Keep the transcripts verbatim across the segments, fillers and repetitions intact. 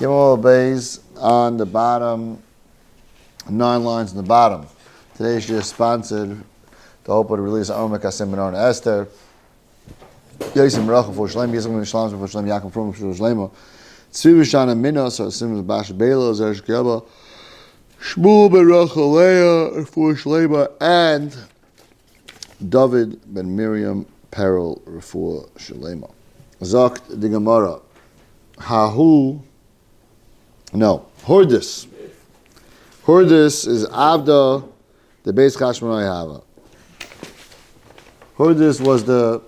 Gimel Beis on the bottom, nine lines on the bottom. Today's just sponsored to open the release of Omer Kasim Ben Orna Esther. Yosim Rachel for Shlem, Yisrael Ben Shlem for Shlem, Yaakov From for Shlema. Tzvi V'Shana Minos, or Sim Bash Bela, Zeresh Geba, Shmuel Ben Rachel Leah for Shlema, and David Ben Miriam Peril for Shlema. Zokt the Gemara. Hahu, no, Hordis. Hordis is Avda, the Beis Chashmonai Hava. Hordis was the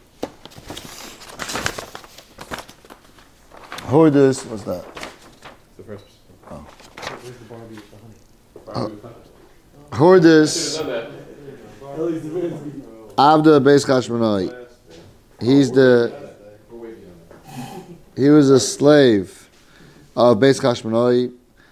Hordis was that? The first. Oh. Where's the Barbie with the honey? Barbie with honey. Hordis, Avda Beis Chashmonai. He's the he was a slave of Beis Chashmonai.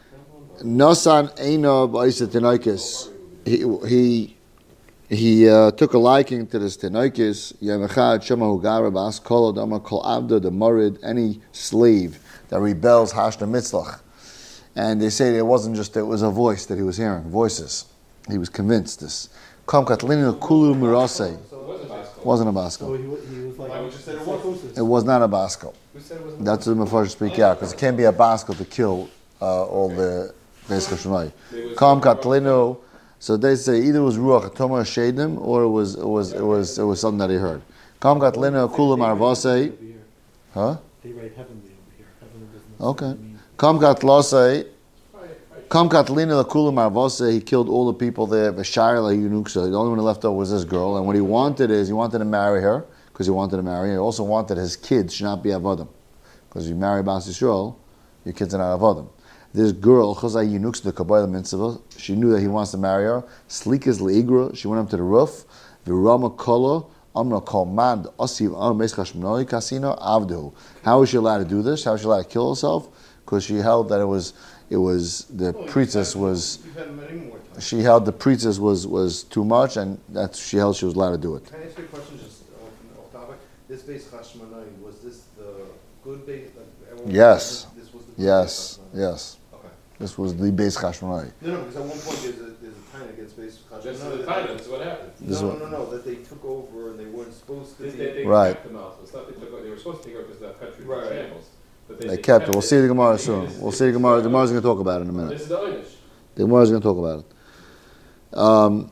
Nosan Eino Ba'isa Tenoikis. He he he uh, took a liking to this Tenoikis. Yom Echad Shema Hugara Bas Kol Adama Kol Abda the Morid, any slave that rebels Hashna Mitzlach. And they say it wasn't just, it was a voice that he was hearing, voices. He was convinced this. Kam Katlinu Kulu Mirase. Wasn't a Basco. So he, he was like, It was not a Basco. That's what the Mefarshim speak out, because it can't be a Basco to kill uh, all the Beis Chashmonai. Kam Katlinu. So they say either it was Ruach Atoma Shedim, or it was it was it was it was something that he heard. Kam Katlinu Kulu Marvase. Huh? they write heavenly over here. Heavenly doesn't Okay. necessarily mean- Kam Katlose. Kam Katlina Lakula Marvose, he killed all the people there. Vashar La Yunuksa. The only one left over was this girl. And what he wanted is, he wanted to marry her, because he wanted to marry her. He also wanted his kids should not be Avodim. Because if you marry Bas Yisrael, your kids are not Avodim. This girl, Chazai Yunuksa, the Kabbalah Mitzvah, she knew that he wants to marry her. Slikas Leigra, she went up to the roof. Virama Kola, Amra Kol Man, Osiv Am Beis Chashmonai Casino, Avdu. How was she allowed to do this? How was she allowed to kill herself? Because she held that it was It was the Oh, priestess was. You've had many more times. She held the priestess was was too much, and that she held she was allowed to do it. Can I ask you a question just off, off topic? This Beis Chashmonai, was this the good base? Like, everyone- Yes. This was the good Yes, Beis Chashmonai? yes. Okay. This was the Beis Chashmonai. No, no, because at one point there's a, there's a time against Beis Chashmonai. This is the that- time, that's what happened. This No, is no, no, no, that they took over and they weren't supposed to They, be. they, they Right. kept them out. It's not they took over, they were supposed to take over because the country Right. was shambles. But They kept it. We'll see the Gemara soon. We'll see the Gemara. The Gemara's going to talk about it in a minute. This is the Einish. The Gemara's going to talk about it. Um,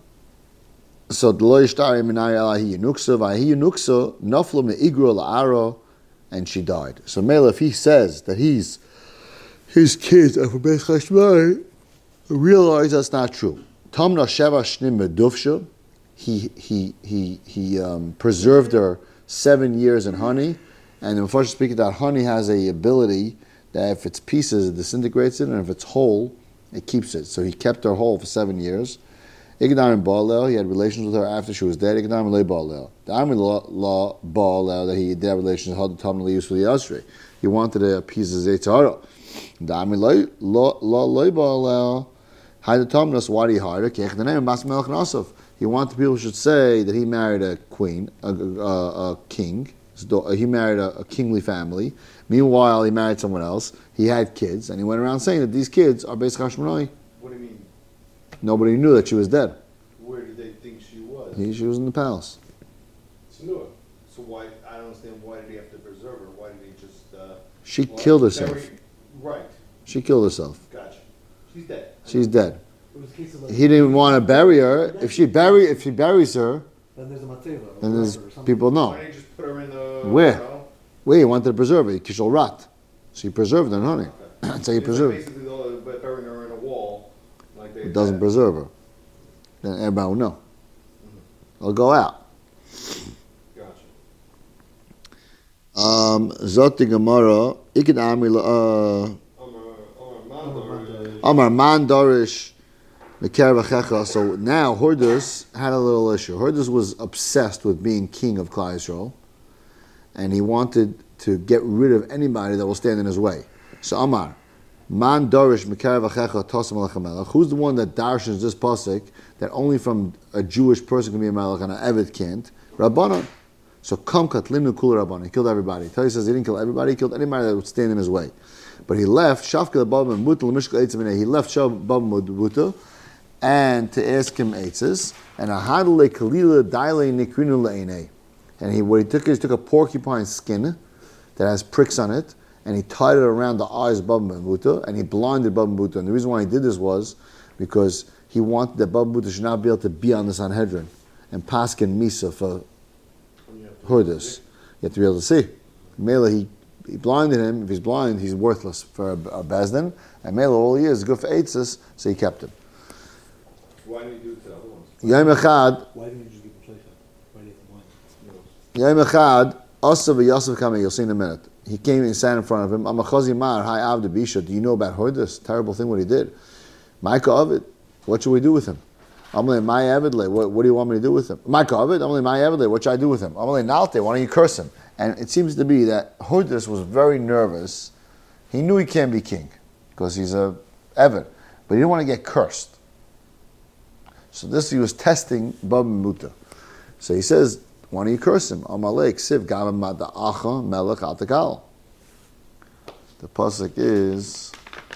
so the lo yishtari minay alahi yunuksa v'ahi yunuksa naflu me'igra la'ara, and she died. So Mela, if he says that he's his kids are from Beis Chashmonai, realize that's not true. Tamna sheva shnim medufsha, he he he he um, preserved her seven years in honey, and the Mefarshim speak that honey has a ability that if it's pieces, it disintegrates it, and if it's whole, it keeps it. So he kept her whole for seven years. Igdar and Baalel, he had relations with her after she was dead. Igdar and Le Baalel. The Army law Baalel that he did have relations had the Talmud used for the Yasri. He wanted to appease his Eitzara. The Army law Le Baalel had the Talmud. Why did he hide her? Kech the name Bas Melech Nasov. He wanted people should say that he married a queen, a, a, a king. He married a, a kingly family. Meanwhile, he married someone else. He had kids, and he went around saying that these kids are Beis Chashmonai. What do you mean? Nobody knew that she was dead. Where did they think she was? He, she was in the palace. It's new. So why, I don't understand, why did he have to preserve her? Why did he just, uh... She well, killed herself. bury- Right, She killed herself. gotcha. She's dead. She's dead. It was a case of like, He didn't want to bury her. If she bury, if he buries her, then there's a mateva. then there's or something. people Why know. didn't he just put her in the... Where? you know? Wait, he wanted to preserve her. Because she'll rot. So he preserved her in honey. That's how you It's like preserve it. basically the- but burying her in a wall, like they... It doesn't said. preserve her. Then everybody will know. It'll go out. Gotcha. Um, Zoti Gemara, Ikid Amri, uh, Omar, Omar Mandar, Amar Man Darish Meker V'checha. So now Hordus had a little issue. Hordus was obsessed with being king of Klal Yisrael, and he wanted to get rid of anybody that will stand in his way. So Amar Man Darish Meker V'checha Tosam Melech HaMelech. Who's the one that darshes this pasuk that only from a Jewish person can be a melech and an Eved can't? Rabbanon. So Kam Katlinu Kul Rabban, he killed everybody. Tell says he didn't kill everybody, he killed anybody that would stand in his way. But he left Shafka Baba Muta Lemishka Eitzim. He left Shav Baba Muta and to ask him eitzes. And Ahadle Kalila Daile Nikrinu Le'ene. And he what he took is he took a porcupine skin that has pricks on it, and he tied it around the eyes of Baba Muta, and he blinded Baba Muta. And the reason why he did this was because he wanted that Baba Muta should not be able to be on the Sanhedrin and paskin misa for Hurdas. You have to be able to see. Mela, he, he blinded him. If he's blind, he's worthless for a, a Bezdin. And Mela, all he is, is good for eitzes, so he kept him. Why didn't he do it to the other ones? Yom Echad, Why didn't you just give him shlecha? Why did you have Yom Echad, Asav Yosef coming, you'll see in a minute. He came and sat in front of him. Amachazi Mar, Hi Avda Bisha. Do you know about Hurdas? Terrible thing what he did. Micah Ovid, what should we do with him? Amalei my Avidle, what, what do you want me to do with him? Micah Ovid, Amalei my Avidle, what should I do with him? Amalei Nalte, why don't you curse him? And it seems to be that Hurdas was very nervous. He knew he can't be king because he's a Evid, but he didn't want to get cursed. So this he was testing Baba Muta. So he says, why don't you curse him? Amalei Ksiv Gavim Mada'acha Melech Atakal. The pasuk is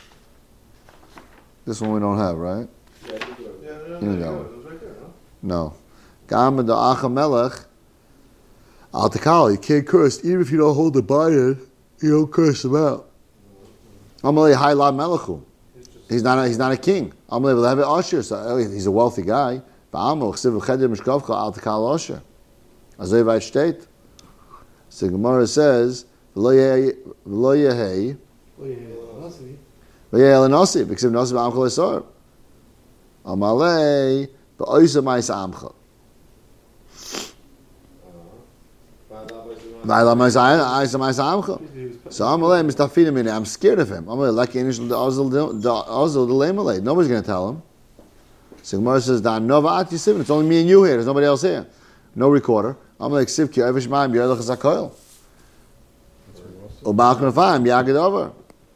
this one we don't have, right? Yeah, I think it was. Yeah, yeah, You yeah, know. it was right there, no? No. Gam the Acha Melech Al Takal. You can't curse even if you don't hold the bind. You don't curse him out. Amalei Haila Melechu. He's not. A, he's not a king. Amalei will have it Asher. So he's a wealthy guy. Ba'amal Chsiv Cheder Mishkavcha Al Takal Asher. Azay Vayt Shteit. So Gemara says Lo Yehei Lo Yehei Oh, yeah, yeah. Lo Yehei Lenasi B'Ksiv Nasi B'Amchal Esar. Amalei Ba'Oisa Ma'is Amcha. V'Ayla Ma'is Oisa Ma'is Amcha. So Amalei Mistafina Mini. I'm scared of him. Amalei like initial the Ozil the Ozil the Lemalei. Nobody's going to tell him. So Gemara says Dan Nova At Yisivin. It's only me and you here. There's nobody else here. No recorder. Amalei Ksiv Ki Ovish Ma'im Yerlech Zakoil. Ubal Knafayim Yagid Over.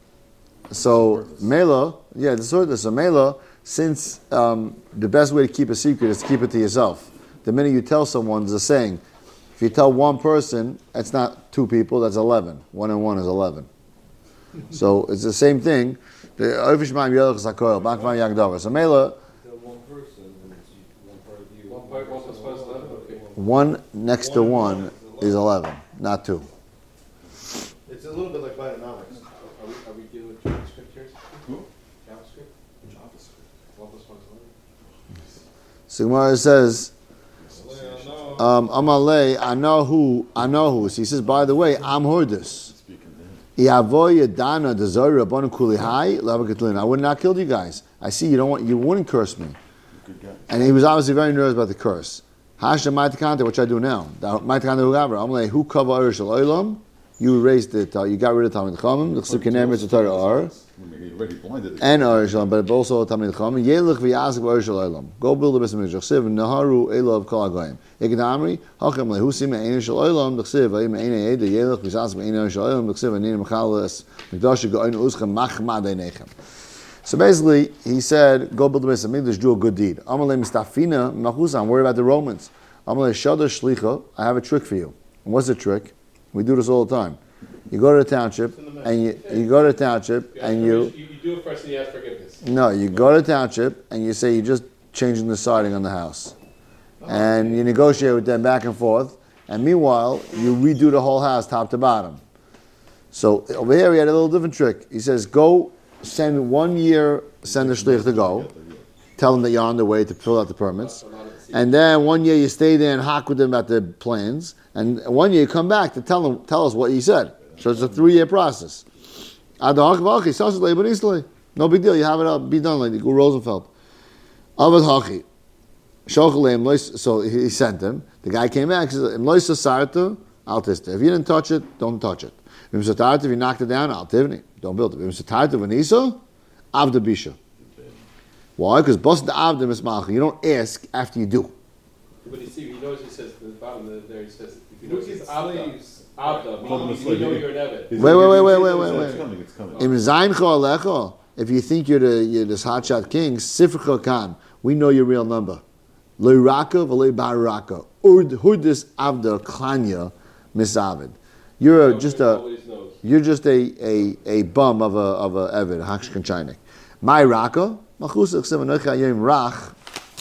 So Mela, yeah, the sort of so Mela. Since um, the best way to keep a secret is to keep it to yourself. The minute you tell someone, there's a saying. If you tell one person, that's not two people, that's eleven. One and one is eleven. So it's the same thing. The Ovish Ma'im Yerlech Zakoil, Bak Ma'im Yagid Over. So Mela, Tell one person, and it's one part of you. One part, one plus one is eleven, okay. one next to one is eleven, not two. It's a little bit like Bionomics. Are we, are we dealing with JavaScript here? Who? JavaScript? One plus one is eleven. So Gemara says, um, Amalei, I know who, I know who. So he says, by the way, I'm Hurdas. Speaking to him. Iavoya Dana Dezori Rabbanu Kulihai Lavakatlin. I would not kill you guys. I see you don't want you wouldn't curse me. Good guy. And he was obviously very nervous about the curse. Hashem Maitakante, what should I do now? Maitakante Hugaver. I'm like, who cover Irishal Olam? You erased it, uh, you got rid of Talmid Chachamim, the Chsiv Kenem Mitzvah Torah Ar, He already blinded the and Irishal, but also Talmid Chachamim. Yelich v'yazik v'Irishal Olam. Go build a Beis Hamikdash. Chsiv Naharu Elov Kol Hagoyim. Iked Amri Hachem Lehusim Me'ein Irishal Olam. Chsiv Vayim Me'ein Eida Yelich v'yazik Me'ein Irishal Olam. Chsiv Anin Mechalas Mikdash Goyin Uschem Machmad Einechem. So basically, he said, go build a Beis Hamikdash, do a good deed. Amalei Mistafina Machusa. I'm worried about the Romans. Amalei Shadash Shlicha. I have a trick for you. And what's the trick? We do this all the time. You go to the township, and you, you go to the township, Yeah, and you, you, you do it first and you ask forgiveness. no, you go to the township, and you say you're just changing the siding on the house. And you negotiate with them back and forth, and meanwhile, you redo the whole house top to bottom. So over here, he had a little different trick. He says, go send one year, send the shlich to go, tell them that you're on the way to fill out the permits, and then one year you stay there and hack with them about the plans, and one year you come back to tell them, tell us what you said. So it's a three-year process. No big deal. You have it up, be done like the Guru Rosenfeld. Avad hachi. So he sent him. The guy came back and said, if you didn't touch it, don't touch it. If you knocked it down, don't build it. Why? Because bust the avdim is malcha. You don't ask after you do. But you see, he knows he says at the bottom of there, he says, if you know Look he's at Abda, slaves. Abda, Call them a meaning slave. you know you're an Evid. He's Wait, like, wait, wait, if wait, he wait, says wait, It's wait. coming, it's coming. Im zayin alecha. If you think you're the you're this hotshot king, sifrcha kan. We know your real number. Lo raka v'lo baraka. Ud hudis avda klanya misavid. You're a, just a Nobody's knows. you're just a, a, a bum of a of a evid hakshkan chaynik. My raka machus chsevanocha yom rach.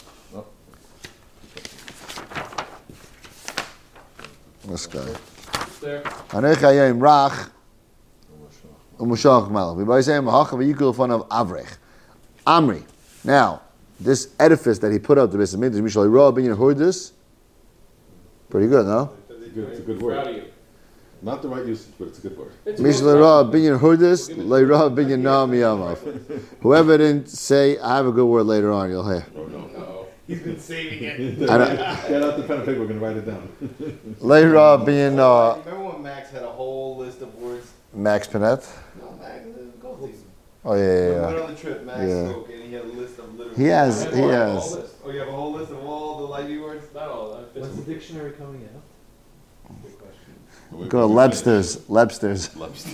This guy. There. Anocha yom rach umushach malach. We both say mahachav yikul fun of avrech. Amri. Now this edifice that he put up the Beis Hamikdash, Mishal Roa Binyan Hordis. Pretty good, no? Good, it's a good Proud of word. you. Not the right usage, but it's a good word. It's a Mishal good Roa word. Binyan Hordis, Leira Binyan Nam Yamav. Whoever didn't say, I have a good word later on, you'll hear. Oh, no. Uh-oh. He's been saving it. I don't- Get out the pen and paper, we're going to write it down. Leira Binyan uh, Remember when Max had a whole list of words? Max Panett. No, Max, go please. Oh, yeah, When yeah, we yeah. went on the trip, Max Yeah. spoke, and he had a list of literally. He has, I have he a whole has. list. Oh, you have a whole list of all the lively words? Not all. I've been- When's the dictionary coming out? Good question. We- Go we- Lebsters, Lebsters. Lobster.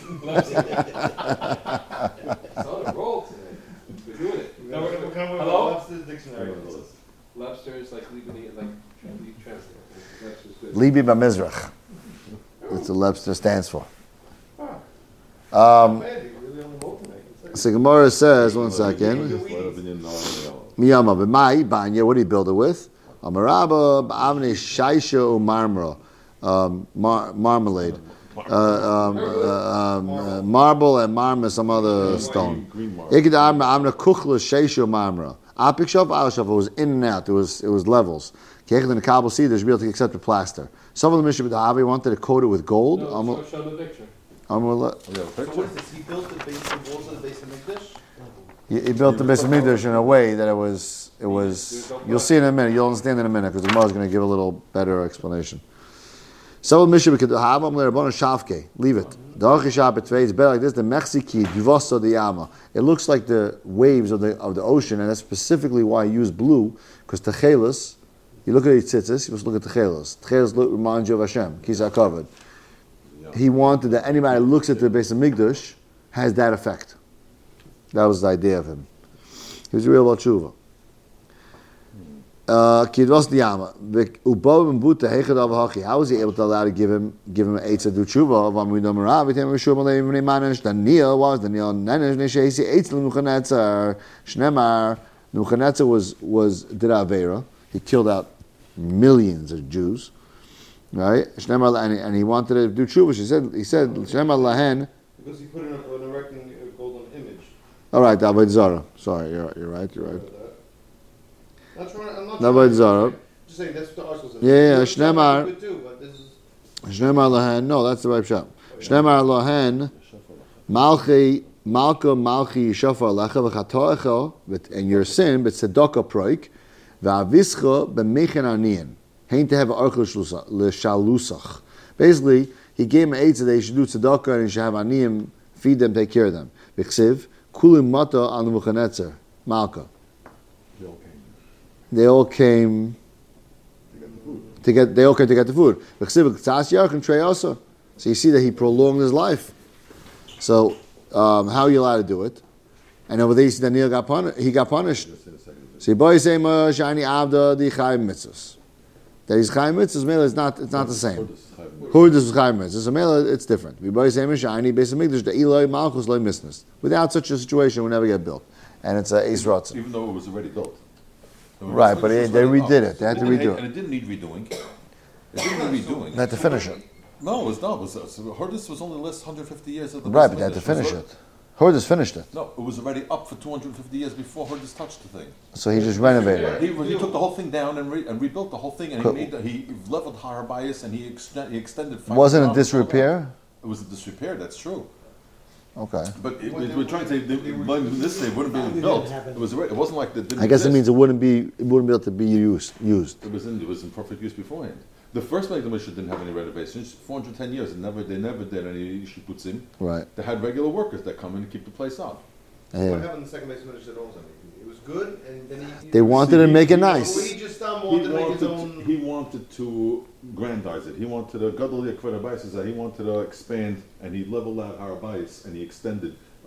It's on a roll today. We're doing it. No, we're gonna come with Hello? a Webster's dictionary. Lobster is like leaving it, like, leave translate. Lobster's good. Libi Bamizrach. That's what Lebster stands for. Ah, Um, man, you really only wrote tonight. so Gemara says, one second. Miyama b'mai banya. What do you build it with? Amaraba b'avnei shaisha u'marmara, um, mar- marmalade, uh, um, uh, um, uh, marble and marmara, some other stone. Green marble. Ikid amna amna kuchla shaisha u'marmara. Apikshov alshav. It was in and out. It was it was levels. Kechad in the Kabul Cedar should be able to accept the plaster. Some of the Mishnah B'Dahavi wanted to coat it with gold. No, Amar- show, show the picture. Amar- Oh, yeah, So picture. what is this? He built the base, the walls of the base of Mikdash? He, he built the Beis Hamikdash in a way that it was, it was. You'll see in a minute. You'll understand in a minute because the Gemara is going to give a little better explanation. So Mishnah could have them there. Shavke, leave it. The Achishab Betvei is better like this. The Mexiki Divosa de Yama. It looks like the waves of the of the ocean, and that's specifically why I use blue because Techelis. You look at the tzitzis. You must look at Techelis. Techelis look reminds you of Hashem. Kisa covered. He wanted that anybody who looks at the Beis Hamikdash has that effect. That was the idea of him. He was real about tshuva. Kidvos diyama. Ubav and buta hechad av hachi. How was he able to allow to give him give him an eight to do tshuva? Vam we don't rav. Vitem rishur malay v'nei manish. Daniel was Daniel nenish nesheisi eitz l'muchanetzar. Shnemar. Nebuchadnezzar was was did avera. He killed out millions of Jews. Right? Shnemar and he, and he wanted to do tshuva. She said he said Shnemar lahen. Because he put in a, an erecting a golden image. All right, Avodah Zarah. Sorry, you're you're right. You're right. I'm not trying, I'm not Avodah trying to- Zarah. Just saying, that's what the article says. Yeah, yeah, Yours sounds Shnemar. good too, but this is- Shnemar lahen. No, that's the right shot. Shnemar lahen. Malchi malka malchi yishafar lecha v'chatoecha, but and your sin, but tzedakah proik, v'avischa b'mechen aniyin. Hain to have an archel l'shalusach. Basically, he gave him eight so they should do tzedakah and he should have aniyim, feed them, take care of them. V'chsiv kulim mata al Nebuchadnezzar malka. They all came to get. They all came to get the food. So you see that he prolonged his life. So um, how are you allowed to do it? And over there you see that Daniel got punished. He got punished. So boy say shani avda di chayim mitzvahs. That he's chayim mitzvahs. Mela is not. It's not the same. Hurdus is chayim mitzvahs. So mela it's different. We boy say shani Beis Hamikdash the Eloi Malchus loy misnas. Without such a situation, it would never get built. And it's a Eis Ratzon. Even though it was already built. It was- Right, it but was they- they already redid up. it. They had to didn't- redo it. And it didn't need redoing. It didn't need redoing. They had to finish it. No, it was not. It was, uh, so Hordis was only the last one hundred fifty years of the Right, Beis but they had to Hamikdash. finish Was it. Hordus finished it. No, it was already up for two hundred fifty years before Hordis touched the thing. So he just renovated it. He, he took the whole thing down and, re, and rebuilt the whole thing, and he Cool. made the, he leveled Har Bias and he, extend, he extended. five Wasn't it kilometers all disrepair? around. It was a disrepair. That's true. Okay. But it, Well, we they we're were- trying to say they, they were- like this day wouldn't be built. It was already, it wasn't like that. Didn't I guess it exist. means it wouldn't be it wouldn't be able to be used used. It was in it was in perfect use beforehand. The first Megillah Mishnah didn't have any renovations. four hundred ten years, and never they never did any shipputzim. Right. They had regular workers that come in and keep the place up. What Yeah. happened in the second base finish at all? It was good, and then he. They wanted to he- make it he- nice. Well, he just um, He wanted to make his wanted, own. he wanted to grandize it. He wanted to Gadol Yakvar Abayis is that he wanted to expand, and he leveled out Har Abayis and he extended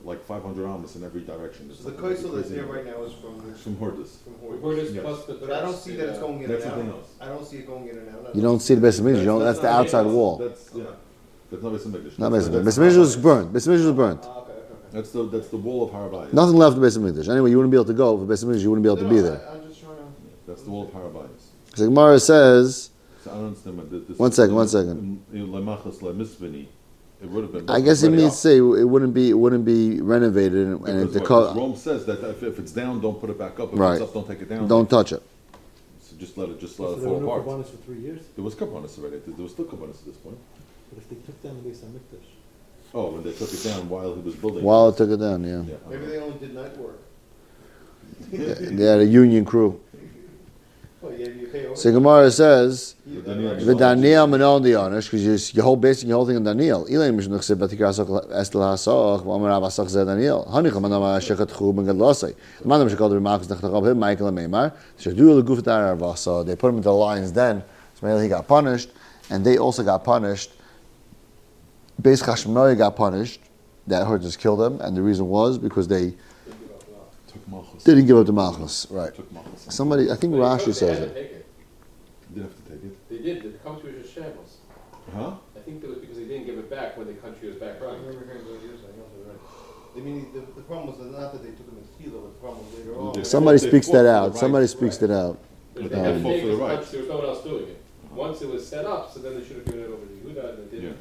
like five hundred amas in every direction. It's So the like- Kaisel that's there right now is from the, From Hortus. from We're Hortus. just Yes. plus the. But I don't see that it's going in and That's out. something else. I don't see it going in and out. You don't see the Beis Hamikdash. You don't, that's the not- outside wall. That's, yeah. That's not Beis Hamikdash. Not Beis Hamikdash. That's- Beis Hamikdash was burnt. Beis Hamikdash was burnt. Ah, okay, okay, okay. That's the that's the wall of Harabayas. Nothing left of Beis Hamikdash. Anyway, you wouldn't be able to go for Beis Hamikdash. You wouldn't be able to No, be no, there. I, I'm just trying to. That's the wall of Harabayas. So Gemara says, So I don't understand. but this- One second, one second. in- in Lemachas Lemisvini, it would have been. I guess he already means up. to say it wouldn't be it wouldn't be renovated and, and Because the what? co- Because Rome says that if, if it's down, don't put it back up. If Right. it's up, don't take it down. don't touch it. So just let it just So let it there fall were no apart. Karbanis for three years, There was Karbanis already. There was still Karbanis at this point. but if they took down the Beis Hamikdash, Oh, when they took it down while he was building. While it took it down, yeah. Yeah. Maybe they only did night work. They had a union crew. Well, yeah, you pay over. So Gemara says, You- The Daniel- the Daniel Manon Dionish, because you, you hold basically your whole thing on Daniel. Elaine Mishnah said, "Batikar Asach Estel Hasach, V'Amar Rav Asach Zed Daniel." Hanicham Anam Shechat Chub Ben Gadlosei. The man Shekal the Remarks Nechtachav Him Michael and Meimar. Shedu LeGuf Dar Avasa. They put him into the lion's den. So maybe he got punished, and they also got punished. Beis Chashmonai got punished. That hurt just killed them, and the reason was because they Took Malchus. didn't give up the Malchus. Right. Took Malchus. Somebody, I think Rashi says it. Did have to take it. They did, the country was just shambles. Huh? I think that was because they didn't give it back when the country was back I running. remember hearing those years. I know they're right. I mean, the, the problem was that not that they took him in Tefillah, but the problem was later on. They- Somebody they speaks fought that for the out. right. Somebody speaks that out. But They they had had to to vote take for the it, rights. there was no one else doing it. Once it was set up, so then they should have given it over to Yehuda, and they didn't.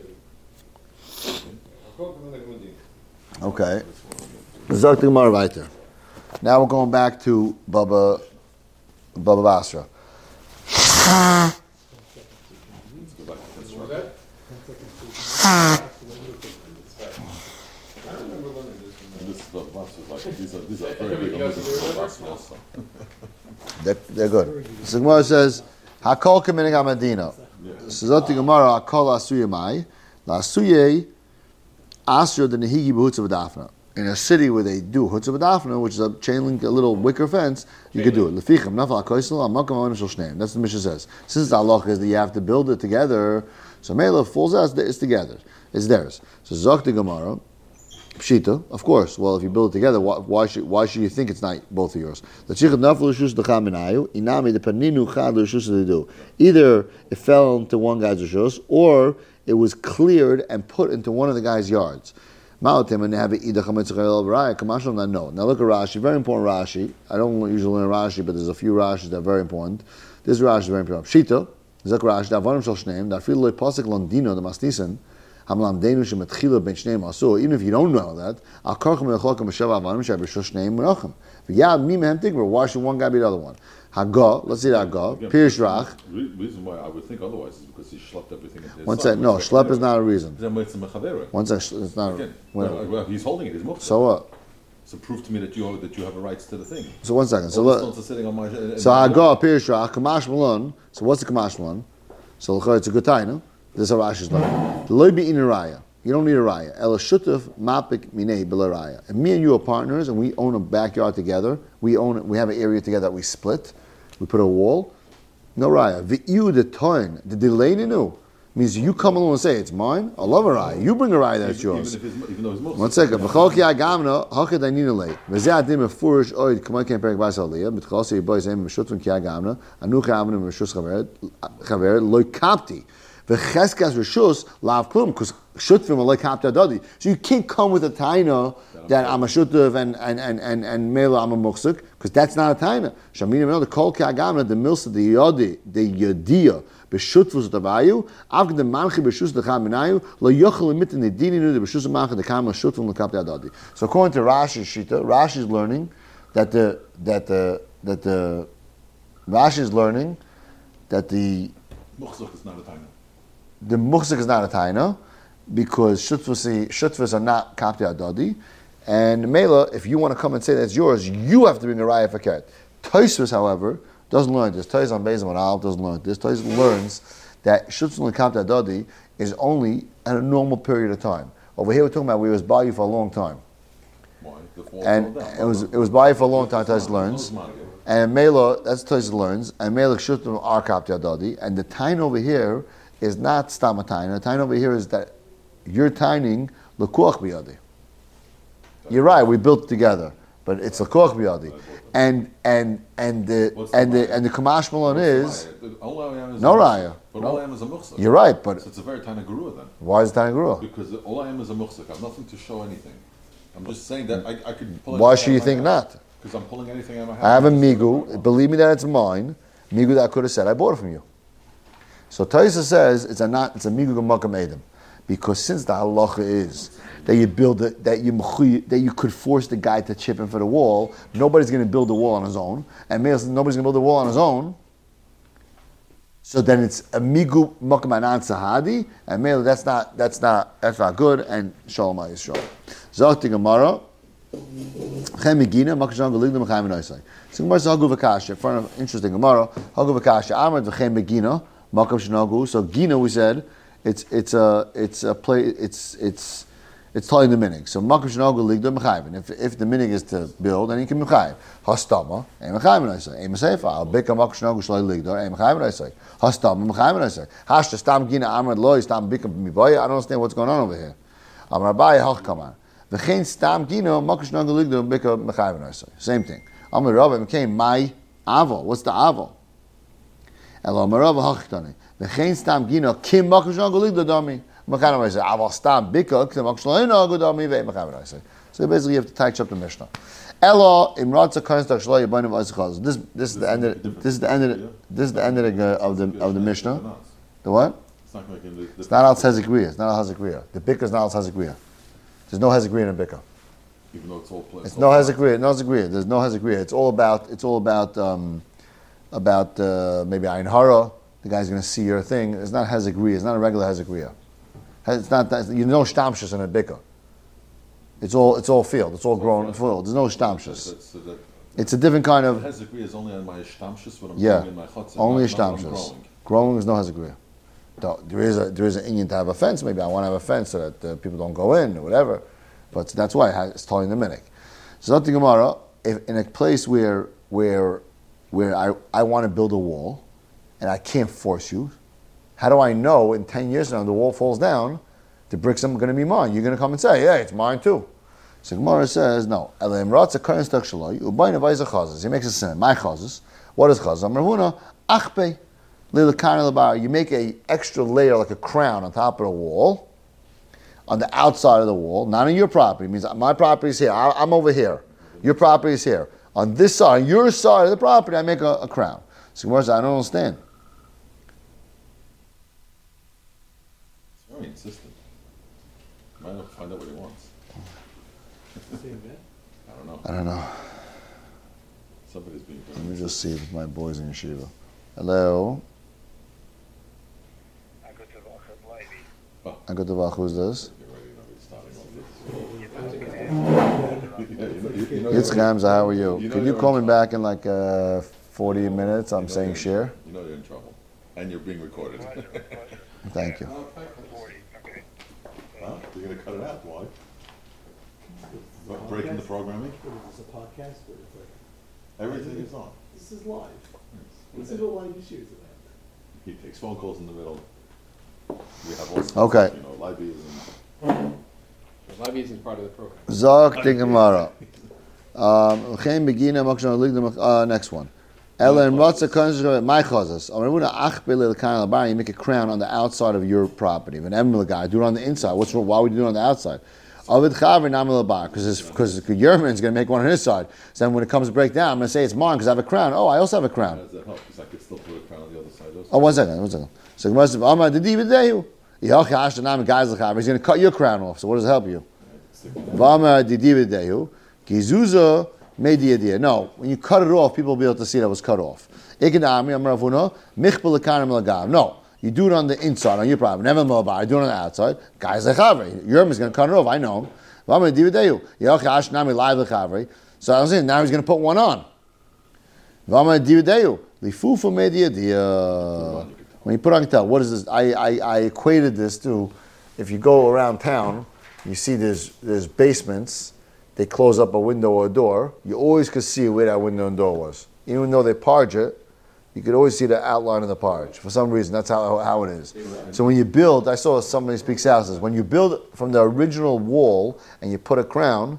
Okay. Zok the Gemara weiter. Now we're going back to Baba, Baba Basra. Let's go back to this What was right. that? I don't remember learning this from And this is the bus is like these are these are Yeah, very big. everybody else is doing Bus that? also. They're, they're good. So the Gemara says, Hakol kaminig amadina. Yeah. So Zok the Gemara, Hakol asuye mai, la asuye asur the nehigi b'hutzav dafna. In a city where they do hutzav dafna, which is a chain link, a little wicker fence, you could do it. Leficham nafal hakoisel amakam amadin shel shneim. That's the Mishnah says. Since the halacha is that you have to build it together, so Mela falls out, it's together. It's theirs. So Zok the Gemara, Pshita, of course. Well, if you build it together, why, why should why should you think it's not both of yours? Either it fell into one guy's rishus, or it was cleared and put into one of the guy's yards. Malatim and they have it either chametz or raya. Kamashal not no. Now look at Rashi, very important Rashi. I don't usually learn Rashi, but there's a few Rashis that are very important. This Rashi is very important. Pshita, Zok Rashi, Davarim Shal Shneim, Dafil Loi Pasik Londino, the Masnisen. Even if you don't know that, why should one guy be the other one? Haga, let's see the Haga, Pirish Rach. The reason why I would think otherwise is because he schlepped everything into his One son. second, no, schlep is not a reason. Then it's a mechavera. One second, it's not. Again, Whatever. well, he's holding it. He's mukhtar. So what? So prove to me that you that you have a rights to the thing. So one second. So All the look. stones are sitting on my. Uh, So Haga, Pirish Rach, Kamash Malon. So what's the Kamash Malon? So it's a good time, no? This is how Rashi's learning. The loy be in a raya. You don't need a raya. El shutuf mapik minei bela raya. And me and you are partners, and we own a backyard together. We own. We have an area together that we split. We put a wall. No raya. V'iu the toin the delay nu means you come along and say it's mine. I love a raya. You bring a raya that's even, yours. Even, if it's, even though it's mukhtar. One second. V'chol ki agamna hakad ainina lei. V'zeh adim mefurish oid k'may ken perik b'as aliyah. B'tchol si yiboy zeh meshutun ki agamna. Anu chavna meshus chaver chaver loy kapti. V'cheskas reshus lav klum because shutvim are like kapti adadi. So you can't come with a taina that I'm a shutv and and and and and mela I'm a muksuk because that's not a taina. Shamina mel the kol ki agamna the milsa the yodi the yodia. B'shutvus davayu, avged the manchi b'shus dechaminayu, lo yochel emitin the dininu the b'shus manchi the kama shutvum the kapti adadi. So according to Rashi's shita, Rashi is learning that the that the that the Rashi is learning that the Mukhtar is not a time. the muksik is not a taina because shutvus shutvus are not kapti adadi, and mela if you want to come and say that's yours, you have to bring a raya for keret. Tosfos, however, doesn't learn this. Tais on Bezim and Aleph doesn't learn this. Tais learns that Shutzun Lekapta Adadi is only at a normal period of time. Over here we're talking about where it was by you for a long time. Why? The wall And fell down. it was it was by you for a long time, Tais learns. And Mela, that's Tais learns, and Mela Shutzun are Kapta Adadi. And the tine over here is not Stama tine. The tine over here is that you're tining Lekuach Biyadi. You're right. We built together, but it's a koch biyadi, and and and the What's and the the raya? and the kamash malon is All I am is no a muhsa. raya. But No. all I am is a muhsa. You're right, but So it's a very tiny guru then. why is it tanagura? Because all I am is a muhsa. I have nothing to show anything. I'm just saying that I, I could pull Why anything should you out of think my house. not? Because I'm pulling anything out of my house. I have a It's migu. Believe me that it's mine. Migu that I could have said I bought it from you. So Taisa says it's a not it's a migu gemakam edim, because since the halacha is that you build it that you mechuy- that you could force the guy to chip in for the wall. Nobody's going to build the wall on his own, and maybe nobody's going to build the wall on his own. So then it's a migu makam anan sahadi, and maybe that's not that's not that's not good. And shalom yisrael. Zokti Gemara. Chemigina, Makashan Galigna Machayim Noisai. So Gemara says Hagu Vakasha. For an interesting Gemara, Hagu Vakasha. Amad V'Chemigina, Makam Shnagu. So Gina, we said, it's it's a it's a play. It's it's it's telling the minig. So Makam Shnagu Ligda Machayim. If if the minig is to build, then you can Machayim. Hastama, Ein Machayim Noisai. Ein Maseifa. Al Bika Makam Shnagu Shloi Ligda. Ein Machayim Noisai. Hastama Machayim Noisai. Hashta Stam Gina Amad Loi Stam Bika Mibaya. I don't understand what's going on over here. Amar Abai Hachkaman. V'chein stam gino makush nagaligdo bika mechayv naisai. Same thing. Amar Rabba became my aval. What's the aval? Elo Amar Rabba hachtani. V'chein stam gino kim makush nagaligdo dami mechayv naisai. Aval stam bika kim makush nagaligdo dami ve mechayv naisai. So basically, you have to touch up the Mishnah. Elo imratza kainstach shlo yibayim v'azchaz. This this is the end of this is the end of the, this is the end of the of the of the Mishnah. The what? It's not like in the, the It's not al tzezikriya. It's not al hazikriya. The bika is not al hazikriya. There's no hezekriya in a bika. Even though it's all pla- It's all no flat. hezekriya. No hezekriya. There's no hezekriya. It's all about. It's all about. Um, about uh, maybe ayin hara. The guy's going to see your thing. It's not hezekriya. It's not a regular hezekriya. It's not that. You know shtamshus in a bika. It's all. It's all field. It's all grown field. There's no shtamshus. So, so that It's a different kind the of. hezekri is only on my shtamshus when I'm Yeah. growing in my chutz. Only not, not when I'm shtamshus. growing. Growing is no hezekriya. Though There is a there is an Indian to have a fence. Maybe I want to have a fence so that uh, people don't go in or whatever. But that's why it has- it's telling the minik. So not the Gemara. If in a place where where where I, I want to build a wall, and I can't force you, how do I know in ten years from now the wall falls down, the bricks are going to be mine? You're going to come and say, yeah, it's mine too. So Gemara says no. He makes a sin. My chazas. What is chazas? Amravuna achpe lilakana labar. You make a extra layer like a crown on top of the wall, on the outside of the wall, not on your property. It means my property is here. I, I'm over here. Your property is here. On this side, on your side of the property, I make a, a crown. So Gemara says, I don't understand. It's very insistent. Might not find out what he wants. I don't know. I don't know. Somebody's being Let very me just see if my boys in yeshiva. Hello. I got the vach. Who's this? Get ready, you know, he's starting off this. Yeah, you know- you- you know It's you're- Gamza. How are you? you know Can you you're call in me trouble. back in like uh, forty minutes? I'm You know saying you're- share. You know you're in trouble. And you're being recorded. Thank you. Huh? You're going to cut it out, why? What, breaking the programming? It's a podcast, but it's like, Everything is on. this is live. This is what live issues about. He takes phone calls in the middle. We have all sorts Okay. of, you know, live views and Live is part of the program. Zok the Gemara. Um, Chaim Begina Mokshan Ligdam. Uh, next one. Ela and Ratza Kanzah my chazas. Amruna Ach Belil Kan Labar. You make a crown on the outside of your property. When Emil guy do it on the inside. What's wrong? Why would you do it on the outside? Avid Chaver Namil Labar because because Yerman's going to make one on his side. So then when it comes to break down, I'm going to say it's mine because I have a crown. Oh, I also have a how crown. does that help? Because I could still put a crown on the other side also. Oh, one second, one second. So Gemara says, Amar the David Dehu. Yachi Ashtanam guys Lachaver. He's going to cut your crown off. So what does it help you? V'amar the David Dehu. Gizuza made the idea. No, when you cut it off, people will be able to see that it was cut off. Ikadami Amravuna Michbel Lekanim Lagav. No, you do it on the inside, on your property. Never Mobar. Do it on the outside. Guys Lachaver. Yerman's going to cut it off. I know him. V'amar the David Dehu. Yachi Ashtanam live Lachaver. So I was saying now he's going to put one on. V'amar the David Dehu. Lifufa made the idea. When you put on tell, what is this? I, I, I equated this to, if you go around town, you see there's there's basements, they close up a window or a door, you always could see where that window and door was. Even though they parge it, you could always see the outline of the parge. For some reason, that's how, how it is. So when you build, I saw somebody speaks houses, when you build from the original wall and you put a crown,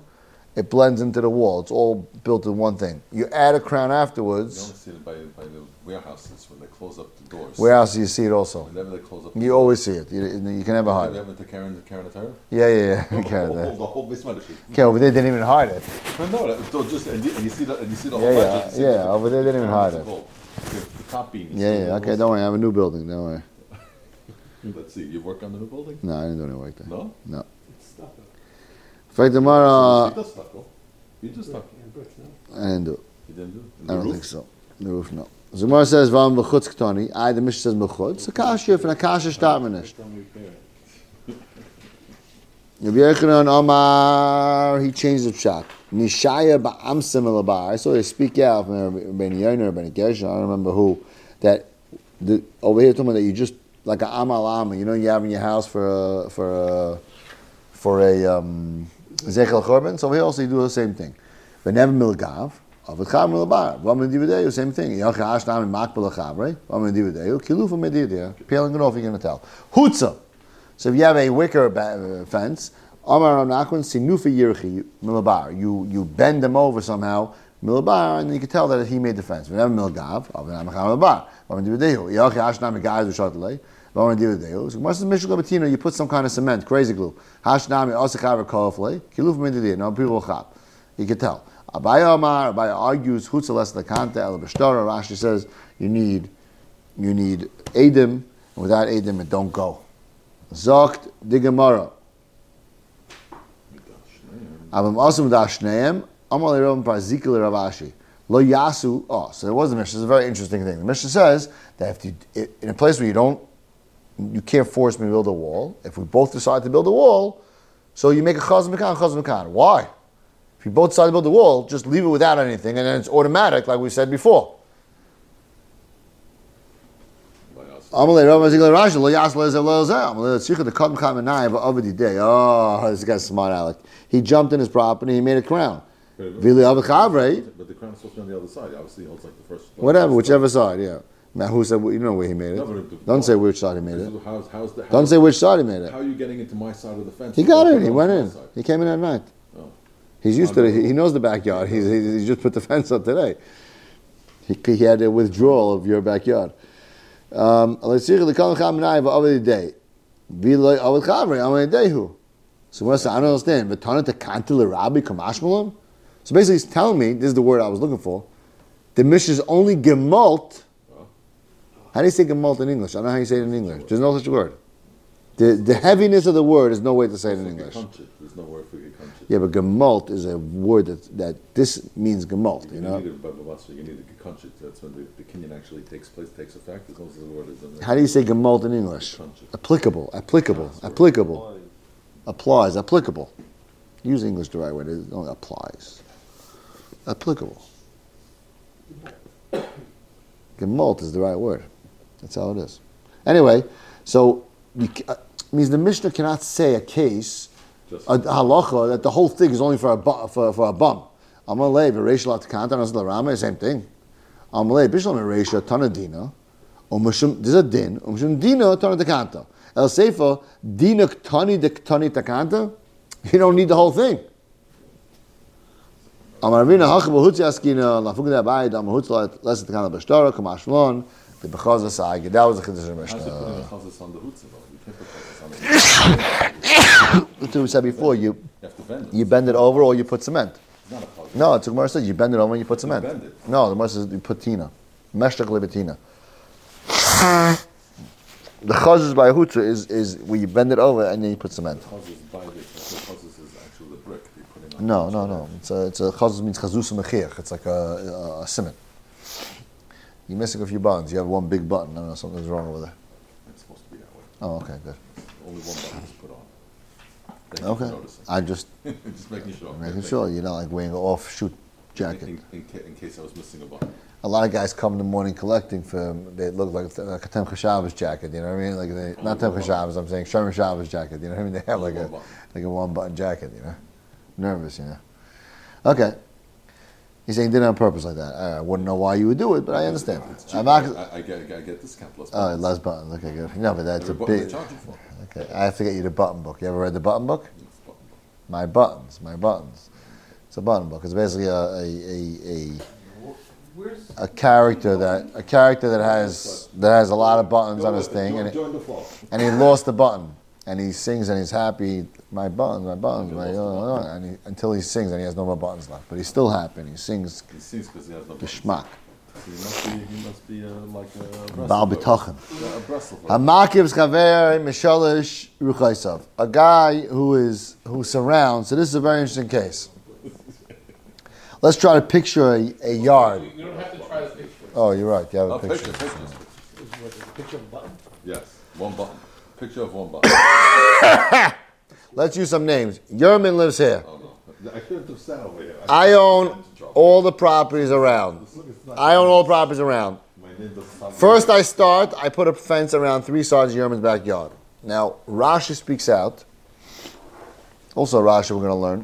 it blends into the wall. It's all built in one thing. You add a crown You only afterwards. see it by, by the warehouses when they close up the doors. Where else do you see it also? Whenever they close up the You doors. always see it. You, you can never hide You it. haven't to Karen, Karen Atara? Yeah, yeah, yeah. The Okay, whole, that- the whole basement. okay, over there they didn't even hide it. No, no, that- so just and you, and you see the and you see the Yeah, whole yeah, budget, you see yeah, the- over there they didn't even hide it. The, the top beam. is Yeah, still yeah. Okay, there. don't worry. I have a new building. Don't worry. Let's see. You work on the new building? No, I didn't do any work there. No. No. It's stuff. Fact tomorrow, you just stucco. You just stucco. And bricks, no? I didn't do it. You didn't do it. I The don't roof? think so. The roof, no. Zumar says, "Vam b'chutz ktani." I, the Mishnah says b'chutz. Akasha, if an akasha start minish. Don't repair it. Rabbi Yochanan Omar, he changed the shot. Nishaya ba'amsim alabar. I saw they speak out from Ben Yoner or Ben Gershon. I don't remember who. That the, over here talking about that you just like a amal ama. You know you have in your house for a, for a for a um, zechel korban. So here also you do the same thing. But never milgav. Avadcham milabar. Vaman divideyu, same thing. Yacha ashnam in makbel achav, right? Vaman divideyu. Kilufa medidia. Peeling it off, you're going to tell. Hutza. So if you have a wicker ba- uh, fence, Amar Nachman sinufa yirchi milabar. You you bend them over somehow milabar, and you can tell that he made the fence. Whenever milgav, avadcham milabar. Vaman divideyu. Yacha ashnam guys who shot delay. Vaman divideyu. So Moses Mishul Batina, you put some kind of cement, crazy glue. Hashnam osachav kolafle. Kilufa medidia. No people chab. You can tell. Abaya Amar, Abaya argues, Hutza less the kanta, el b'shtara. Rashi says, you need, you need Edim, and without Edim, it don't go. Zokt the Gemara. Abam also with Ashneim, Amal Erom Parzikil Ravashi. Lo Yasu, oh, so it was the Mishnah. It's a very interesting thing. The Mishnah says that if you, in a place where you don't, you can't force me to build a wall, if we both decide to build a wall, so you make a chaz mekan, chaz mekan. Why? If you both decide to build the wall, just leave it without anything, and then it's automatic, like we said before. Oh, this guy's smart, Alec. He jumped in his property, he made a crown. But Vili the Avachavre, crown is supposed to be on the other side. Obviously, it holds like the first. whatever, whichever side, yeah. Now, who said, you know where he made No, but it. it- Don't say which side he made This it. is- How's, how's the, Don't how's- say which side he made How it. are you getting into my side of the fence? He got Don't in, put he on went my in. side. He came in at night. Oh. He's used to it, he he knows the backyard. He's, he, he just put the fence up today. He, he had a withdrawal of your backyard. Um, So what's that? I don't understand. So basically, he's telling me, this is the word I was looking for, the Mishnah is only gemalt. How do you say gemalt in English? I don't know how you say it in English. There's no such word. The, the heaviness of the word is no way to say it in English. There's no word for gekunchit. Yeah, but gemalt is a word that, that this means gemalt, you You know? need a, but but you need a gekunchit. That's when the, the kinyan actually takes place, takes effect, as long as the word is in there. How do you say gemalt in English? Gekunchit. Applicable, applicable, applicable. Applies, applicable. Use English the right way, it only applies. Applicable. Gemalt is the right word. That's how it is. Anyway, so you, ca- uh, means the Mishnah cannot say a case, Just- a halacha, that the whole thing is only for a bu- for, for a bum. Amalei v'reish latkanta nasal rama, same thing. Amalei bishlam v'reisha tanadina, umashum. There's a din. Umashum dina tanadikanta. El seifa dina ktani de ktani takanta. You don't need the whole thing. Amaravina hachab hutzi askina lafugda ba'id amahutz less takanta b'shtara kamashvlon the b'chaza sa'agid. That was the chiddush of How's it Mishnah. putting a chazas on the hutzah though? You can't put chazas on the hutzah. That's what we said before. You You have to bend it. you bend it over or you put cement. It's not a chazas. No, it's what Gemara says. You bend it over and you put cement. bend it. No, the Gemara says you put tina. Meshtach lebetina. The chazuz by hutzah is is where you bend it over and then you put cement. Chazas by the chazas is actually the brick they put in. No, no, no. It's a, it's a chazuz means chazuz mechiach. It's like a, a, a cement. You're missing a few buttons. You have one big button. I don't know, something's wrong over there. It's supposed to be that way. Oh, okay, good. Only one button is put on. Thank you Okay. for noticing. I just Just making sure. making Thank sure you. you're not like wearing an off-shoot jacket. In, in, ca- in case I was missing a button. A lot of guys come in the morning collecting for, they look like, like a Temcha Shabbos jacket, you know what I mean? Like they, not Temcha Shabbos, I'm saying Shomer Shabbos jacket, you know what I mean? They have like a, One button. like a one button jacket, you know? Nervous, you know? Okay. He's saying he did it on purpose like that. I wouldn't know why you would do it, but I understand. It's cheap. I'm I, not, I, I get, I get discount plus oh, buttons. less buttons, okay, good. No, but that's Every a button big, they charge you for. okay. I have to get you the button book. You ever read the button book? It's button. My buttons, my buttons. It's a button book. It's basically a a, a, Where's a, a character that a character that has that has a lot of buttons on his thing, and, it, Join the flow. and he lost the button, and he sings and he's happy. My buttons, my buttons, my, uh, uh, and he, until he sings and he has no more buttons left, but he's still happy. And he sings He sings because he has no buttons. geschmack. He must be, he must be uh, like a Bal wrestler. b'tochen. Yeah, a wrestler. Hamakiv's chaver mishalish ruchaisav. A guy who is who surrounds. So this is a very interesting case. Let's try to picture a, a yard. You don't have to try the picture. Oh, you're right. You have a Oh, picture. picture, picture. Is it a picture of a button? Yes, one button. Picture of one button. Let's use some names. Yerman lives here. Oh no, I couldn't have sat over here. I own all the properties around. I own all the properties around. My name doesn't sound First I start, I put a fence around three sides of Yerman's backyard. Now, Rashi speaks out. Also Rashi we're going to learn.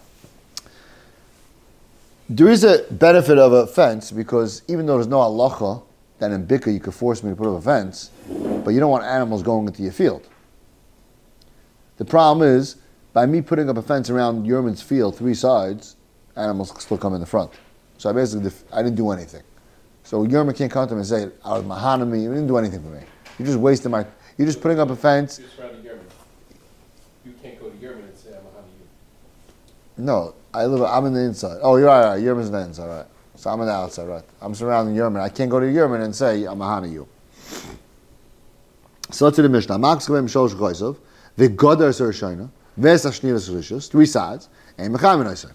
There is a benefit of a fence because even though there's no halacha, that in Bika you could force me to put up a fence, but you don't want animals going into your field. The problem is, by me putting up a fence around Yerman's field, three sides, animals still come in the front. So I basically, def- I didn't do anything. So Yerman can't come to me and say, I was mahanami, you didn't do anything for me. You just wasted my, you're just putting up a fence. You're surrounding Yerman. You can't go to Yerman and say, I'm a honey you. No, I live, I'm in the inside. Oh, you're right, right. Yerman's in the inside, right. So I'm on the outside, right. I'm surrounding Yerman. I can't go to Yerman and say, I'm mahana you. So let's do the Mishnah. Max Kavem Sholosh Choisov, V'godar Ser Shaina, Ves Ashniv Serishus, three sides, and Mechamin Oisai.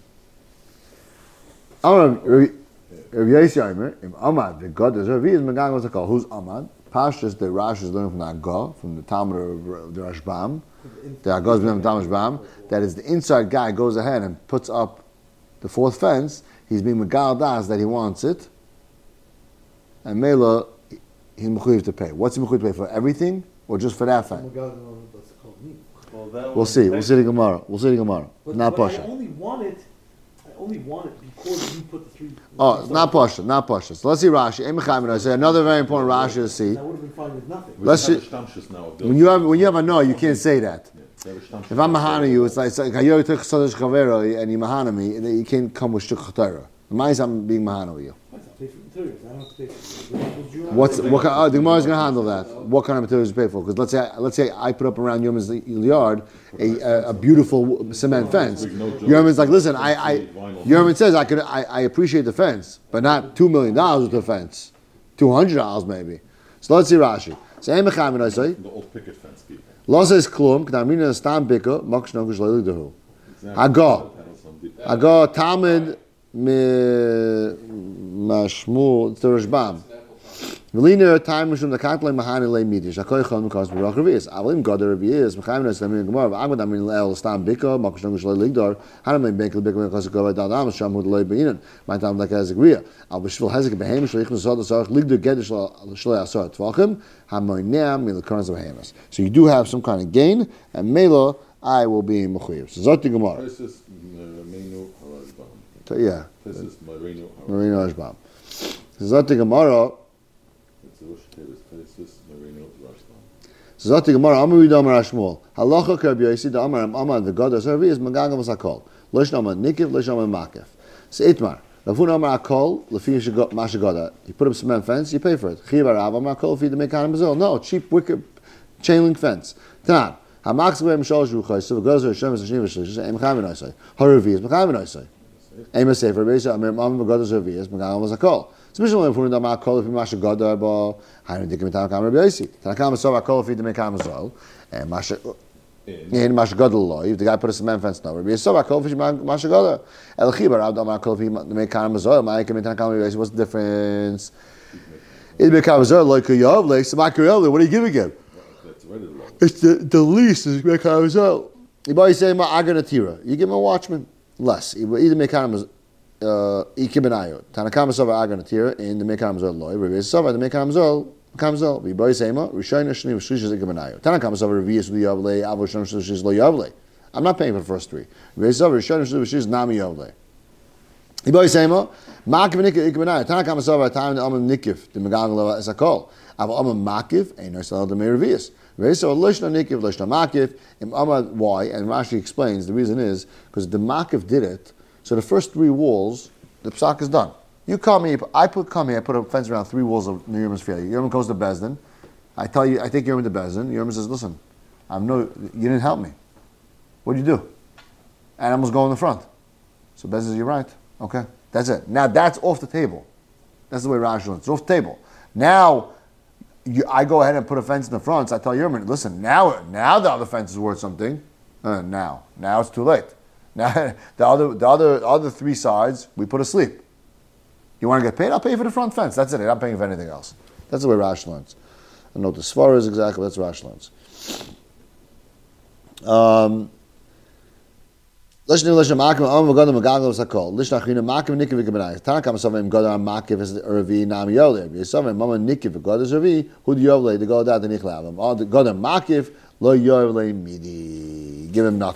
Amar Rabbi Yossi Omer, Im Amad V'godar Ser V'yiz Megang was a call. Who's Amad? Pashtus the Rash is learning from the Agah, from the Talmud of the Rashbam. The Agah is learning from the Talmud Rashbam. That is the inside guy goes ahead and puts up the fourth fence. He's being megal das that he wants it, and Mela he's mechuyev to pay. What's he mechuyev to pay for? Everything or just for that Oh fence? my God, no, that's called me. Well, that We'll see. We'll see the Gemara. We'll see the Gemara. But, Not but I pasha. only want it. I only want it because you put the three. Oh, not pasha. Not pasha. So let's see Rashi. Ein mechayiv I say another very important Rashi to see. I would have been fine with nothing. We Let's have see- a shtamshus now of When you have when you have a no, you can't say that. Yeah, they have a shtamshus. If I'm mahana you, it's like it's like Hayo Tich Sadesh Chavero and you mahana me, and then you can't come with shtuk chatara. The mice I'm being mahana with you. I'll pay for materials. I don't have to pay for it. What's what kind? Oh, the Gemara is going to handle that. What kind of materials you pay for? Because let's say let's say I put up around Yerman's yard a, a, a beautiful cement fence. Yerman's like, listen, I, I Yerman says I could I, I appreciate the fence, but not two million dollars with the fence, two hundred dollars maybe. So let's see Rashi. So Ein Mechayiv I say. The old picket fence people. Lo says klum. K'damina stam bika maksh nogush lo yigdahu. Exactly. Agah. That was some deep- Agah Talmud me mashmul it's the Rashbam. Veliner time mishum the katlei mahani le midish. Akoy chon mukos berach revius. Avlim goder revius. Mechayiv nos damin gemar. Agad damin le'el stam bika maksh nogush lo yigdar. Hanam le bekel bika mekos gova dadam shamud lo yibinan. My time like as agria. Al b'shvil hezek behem shleich nesod asarach ligdar gedish shlei asar tvachim. Hamoinea mil karnas of behemas. So you do have some kind of gain, and mela I will be in mechuyev. So zot the gemara. This is Marino Harashbam. So, yeah, This is Marino Harashbam. Marino Ashbam. So zot the gemara. It's a Rosh Hashanah. This is Marino Harashbam. So zot the gemara. Amar Yidam Rashmuel. Halacha kerb Yosi the Amar Amar the God Aservi is Magangam Sakol. Losh Amar Nikiv Losh Amar Makif. So Itmar. Lafun Amar Akol Lafi Mashagoda. You put up cement fence, you pay for it. Chivar Rav Amar Akol feed the Mekan Bazil. No, cheap wicker chain link fence. Tan. Hamax Gvem Shalosh Ruchai. So goes to Hashem Hashem Hashem Em Chamin Oisai. Haravi is Mechamin Oisai. Em Sefer Beisa Amar Amar God Aservi is Magangam Sakol. So Mishal Lafun Amar Akol Lafi Mashagoda. Bo Hainu Dikim Tam Kamar Beisi. Tanakam Sov Akol feed the Mekan Bazil. And Masha. In Mashagoda law, if the guy put a cement fence now, Rabbi Yisrael Akol fish Mashagoda. El Chibar Abdam Akol fi Mekan Mazor. Ma'akim Mekan Kamar Beisi. What's the difference? It Mekan Mazor like a Yov like Samakarel. What are you giving him? That's already the law. It's the the least is Mekan Mazor. You buy say Ma Aganatira. You give him a watchman less. Either Mekan Mazor. Uh, Ikibanayo. Tanakam Mazor Aganatira in the Mekan Mazor law. Rabbi Yisrael the Mekan Mazor. Kamzel, we boy sema, Rishayna Shni Shlish Ikabanayo. Tanakam Savar Revius with Yavle, Avosham Shlish Lo Yavle. I'm not paying for the first three. Rabbi Savar Rishayna Shlish Nami Yavle. We boy sema, Makif Nikif Ikabanayo. Tanakam Savar time the Amam Nikif, the Megangla Esakol. Av Amam Makif, ain't no sell the Meravius. Rabbi Savar Lishna Nikif, Lishna Makif, Im Amad why, and Rashi explains the reason is because the Makif did it. So the first three walls, the psak is done. You come here, I put come here, I put a fence around three walls of the Yerman's failure. Yerman goes to Bezdin. I tell you, I take Yerman to Bezdin. Yerman says, listen, I'm no, you didn't help me. What'd you do? Animals go in the front. So Bezdin says, you're right. Okay, that's it. Now that's off the table. That's the way Rashi learns. It's off the table. Now, you, I go ahead and put a fence in the front. So I tell Yerman, listen, now, now the other fence is worth something. Uh, now, now it's too late. Now the other, the other, other three sides we put asleep. You want to get paid? I'll pay for the front fence. That's it. I'm not paying for anything else. That's the way Rashi learns. I don't know what the Svara is exactly. That's what Rashi learns. Um, Lishna lishna makim am v'gadam v'gagol v'sakol. Lishna china makim nikiv v'gabenai. Tanakam savim gadam makim v'ravi nam yolev. Yisavim mama nikiv v'gadam v'ravi. Hud yovle the godat the nichlavam. Gadam makim lo yovle midi. Give him nothing.